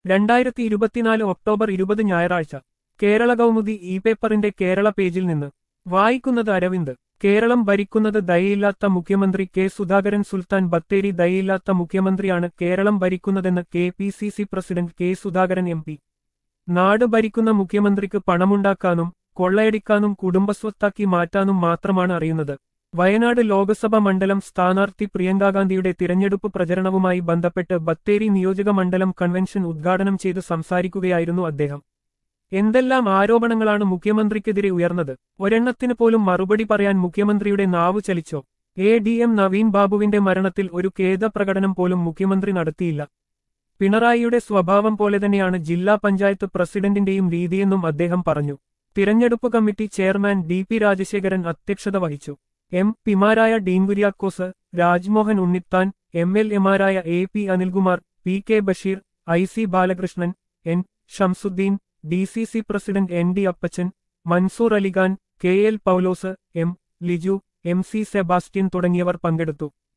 2024 October 20 ഞായറാഴ്ച Kerala Kaumudi E പേപ്പറിന്റെ കേരള പേജിൽ നിന്ന് വായിക്കുന്നത് അരവിന്ദ്. കേരളം ഭരിക്കുന്നത് ദയയില്ലാത്ത മുഖ്യമന്ത്രി കെ സുധാകരൻ. സുൽത്താൻ ബത്തേരി. ദയയില്ലാത്ത മുഖ്യമന്ത്രിയാണ് കേരളം ഭരിക്കുന്നതെന്ന് KPCC president K Sudhakaran MP. നാട് ഭരിക്കുന്ന മുഖ്യമന്ത്രിക്ക് പണമുണ്ടാക്കാനും കൊള്ളയടിക്കാനും കുടുംബസ്വത്താക്കി മാറ്റാനും മാത്രമാണ് അറിയുന്നത്. വയനാട് ലോക്സഭാ മണ്ഡലം സ്ഥാനാർത്ഥി പ്രിയങ്കാഗാന്ധിയുടെ തിരഞ്ഞെടുപ്പ് പ്രചരണവുമായി ബന്ധപ്പെട്ട് ബത്തേരി നിയോജക മണ്ഡലം കൺവെൻഷൻ ഉദ്ഘാടനം ചെയ്ത് സംസാരിക്കുകയായിരുന്നു അദ്ദേഹം. എന്തെല്ലാം ആരോപണങ്ങളാണ് മുഖ്യമന്ത്രിക്കെതിരെ ഉയർന്നത്? ഒരെണ്ണത്തിന് പോലും മറുപടി പറയാൻ മുഖ്യമന്ത്രിയുടെ നാവു ചലിച്ചോ? ADM നവീൻ ബാബുവിന്റെ മരണത്തിൽ ഒരു ഖേദപ്രകടനം പോലും മുഖ്യമന്ത്രി നടത്തിയില്ല. പിണറായിയുടെ സ്വഭാവം പോലെ തന്നെയാണ് ജില്ലാ പഞ്ചായത്ത് പ്രസിഡന്റിന്റെയും രീതിയെന്നും അദ്ദേഹം പറഞ്ഞു. തിരഞ്ഞെടുപ്പ് കമ്മിറ്റി ചെയർമാൻ DP രാജശേഖരൻ അധ്യക്ഷത വഹിച്ചു. MP മാരായ ഡീൻ കുര്യാക്കോസ്, രാജ്മോഹൻ ഉണ്ണിത്താൻ, MLA മാരായ AP Anilkumar, PK Basheer, IC Balakrishnan, N Shamsuddin, DCC president ND Appachan, Mansoor Alikhan, KL Paulose, M Liju, MC Sebastian തുടങ്ങിയവർ പങ്കെടുത്തു.